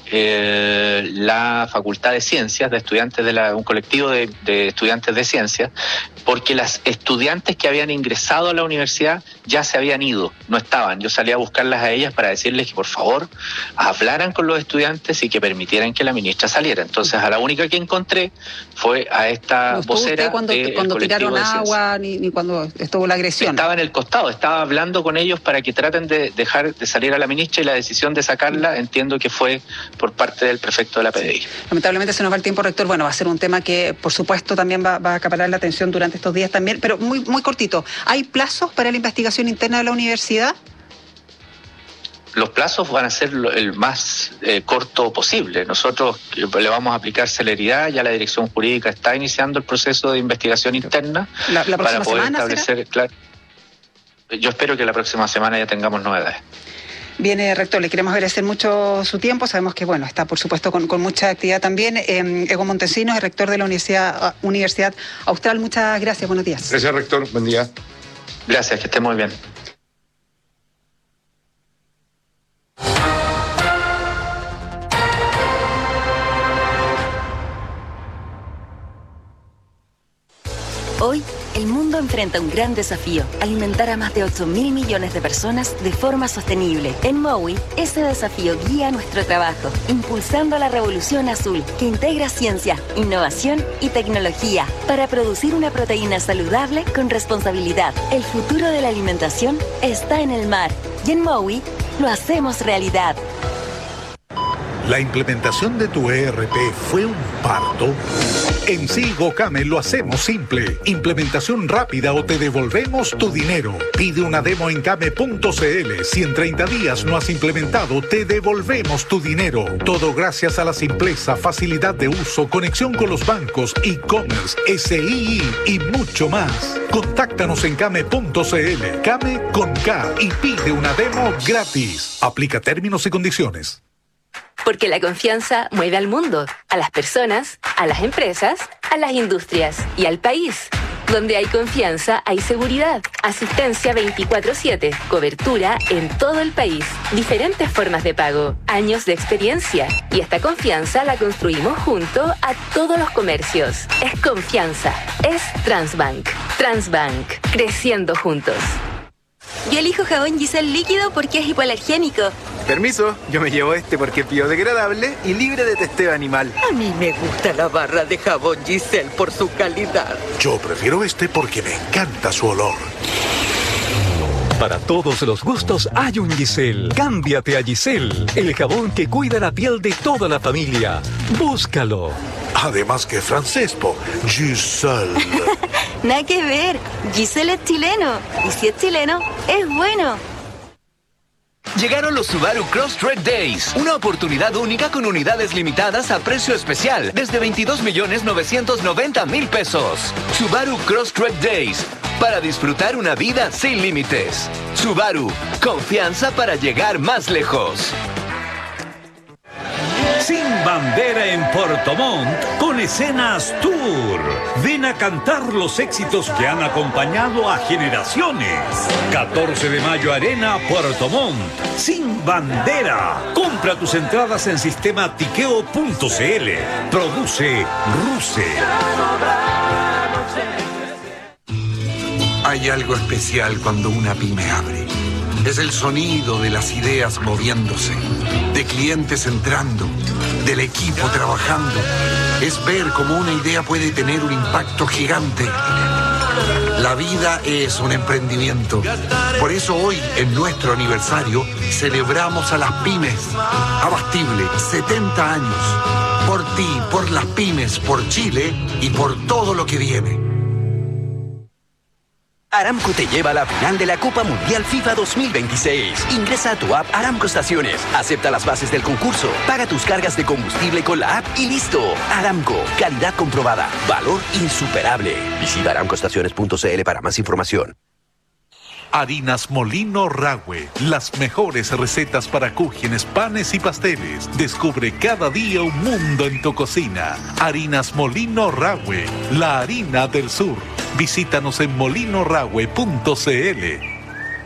S8: la Facultad de Ciencias, de estudiantes un colectivo de estudiantes de ciencias, porque las estudiantes que habían ingresado a la universidad ya se habían ido, no estaban. Yo salí a buscarlas a ellas para decirles que por favor hablaran con los estudiantes y que permitieran que la ministra saliera. Entonces a la única que encontré fue a esta vocera
S7: cuando tiraron agua ni cuando estuvo la agresión.
S8: Estaba en el costado, estaba hablando con ellos para que traten de dejar de salir a la ministra, y la decisión de sacarla hacerla, entiendo que fue por parte del prefecto de la PDI.
S7: Lamentablemente se nos va el tiempo, rector. Bueno, va a ser un tema que, por supuesto, también va a acaparar la atención durante estos días también, pero muy, muy cortito. ¿Hay plazos para la investigación interna de la universidad?
S8: Los plazos van a ser el más corto posible. Nosotros le vamos a aplicar celeridad, ya la dirección jurídica está iniciando el proceso de investigación interna
S7: ¿La próxima
S8: para poder
S7: semana
S8: establecer, claro. Yo espero que la próxima semana ya tengamos novedades.
S7: Bien, rector, le queremos agradecer mucho su tiempo. Sabemos que, bueno, está, por supuesto, con mucha actividad también. Ego Montesinos, el rector de la Universidad Austral. Muchas gracias, buenos días.
S3: Gracias, rector. Buen día.
S8: Gracias, que esté muy bien.
S1: Hoy, el mundo enfrenta un gran desafío: alimentar a más de 8.000 millones de personas de forma sostenible. En MOWI, ese desafío guía nuestro trabajo, impulsando la revolución azul, que integra ciencia, innovación y tecnología para producir una proteína saludable con responsabilidad. El futuro de la alimentación está en el mar, y en MOWI lo hacemos realidad.
S2: ¿La implementación de tu ERP fue un parto? En Silgo Came lo hacemos simple. Implementación rápida o te devolvemos tu dinero. Pide una demo en came.cl. Si en 30 días no has implementado, te devolvemos tu dinero. Todo gracias a la simpleza, facilidad de uso, conexión con los bancos, e-commerce, SII y mucho más. Contáctanos en came.cl. Came con K y pide una demo gratis. Aplica términos y condiciones.
S5: Porque la confianza mueve al mundo, a las personas, a las empresas, a las industrias y al país. Donde hay confianza, hay seguridad. Asistencia 24/7, cobertura en todo el país, diferentes formas de pago, años de experiencia. Y esta confianza la construimos junto a todos los comercios. Es confianza, es Transbank. Transbank, creciendo juntos.
S11: Yo elijo jabón Giselle líquido porque es hipoalergénico.
S10: Permiso, yo me llevo este porque es biodegradable y libre de testeo animal.
S14: A mí me gusta la barra de jabón Giselle por su calidad.
S2: Yo prefiero este porque me encanta su olor.
S15: Para todos los gustos hay un Giselle. Cámbiate a Giselle, el jabón que cuida la piel de toda la familia. Búscalo.
S2: Además que francés, po. Giselle.
S11: Nada que ver. Giselle es chileno. Y si es chileno, es bueno.
S24: Llegaron los Subaru Crosstrek Days, una oportunidad única con unidades limitadas a precio especial, desde 22.990.000 pesos. Subaru Crosstrek Days, para disfrutar una vida sin límites. Subaru, confianza para llegar más lejos.
S22: Sin bandera en Puerto Montt con Escenas Tour. Ven a cantar los éxitos que han acompañado a generaciones. 14 de mayo, Arena Puerto Montt. Sin bandera. Compra tus entradas en sistema tiqueo.cl. Produce Ruse.
S25: Hay algo especial cuando una pyme abre. Es el sonido de las ideas moviéndose, de clientes entrando, del equipo trabajando. Es ver cómo una idea puede tener un impacto gigante. La vida es un emprendimiento. Por eso hoy, en nuestro aniversario, celebramos a las pymes. Abastible, 70 años. Por ti, por las pymes, por Chile y por todo lo que viene.
S26: Aramco te lleva a la final de la Copa Mundial FIFA 2026. Ingresa a tu app Aramco Estaciones, acepta las bases del concurso, paga tus cargas de combustible con la app y listo. Aramco, calidad comprobada, valor insuperable. Visita aramcoestaciones.cl para más información.
S2: Harinas Molino Rahue, las mejores recetas para cúgenes, panes y pasteles. Descubre cada día un mundo en tu cocina. Harinas Molino Rahue, la harina del sur. Visítanos en molinorahue.cl.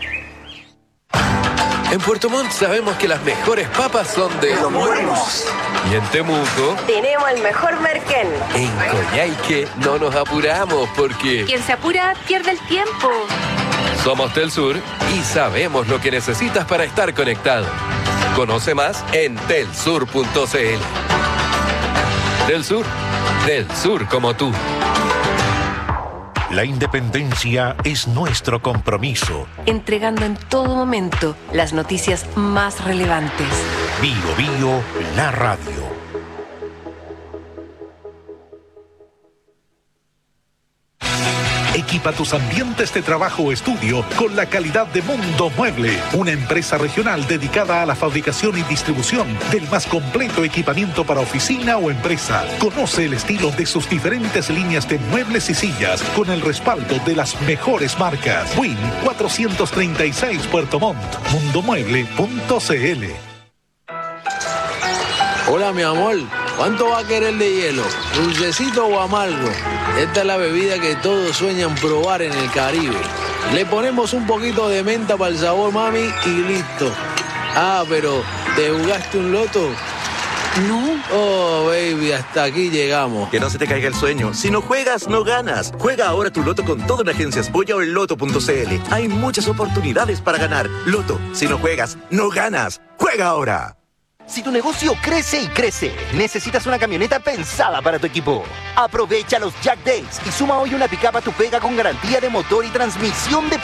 S4: En Puerto Montt sabemos que las mejores papas son de Los Buenos. Y en Temuco
S5: Tenemos el mejor merquén.
S4: En Coyhaique no nos apuramos porque
S5: Quien se apura pierde el tiempo.
S4: somos Telsur y sabemos lo que necesitas para estar conectado. Conoce más en telsur.cl. Telsur, del sur como tú.
S9: La independencia es nuestro compromiso.
S16: Entregando en todo momento las noticias más relevantes.
S9: Bio Bio, la radio.
S2: Equipa tus ambientes de trabajo o estudio con la calidad de Mundo Mueble, una empresa regional dedicada a la fabricación y distribución del más completo equipamiento para oficina o empresa. Conoce el estilo de sus diferentes líneas de muebles y sillas con el respaldo de las mejores marcas. Win 436 Puerto Montt, mundomueble.cl.
S12: Hola, mi amor. ¿Cuánto va a querer de hielo? ¿Dulcecito o amargo? Esta es la bebida que todos sueñan probar en el Caribe. Le ponemos un poquito de menta para el sabor, mami, y listo. Ah, pero ¿te jugaste un loto?
S13: No.
S12: Oh, baby, hasta aquí llegamos.
S13: Que no se te caiga el sueño. Si no juegas, no ganas. Juega ahora tu loto con todo en Agencias Boya o en loto.cl. Hay muchas oportunidades para ganar. Loto, si no juegas, no ganas. ¡Juega ahora!
S19: Si tu negocio crece y crece, necesitas una camioneta pensada para tu equipo. Aprovecha los Jack Days y suma hoy una pick-up a tu pega con garantía de motor y transmisión de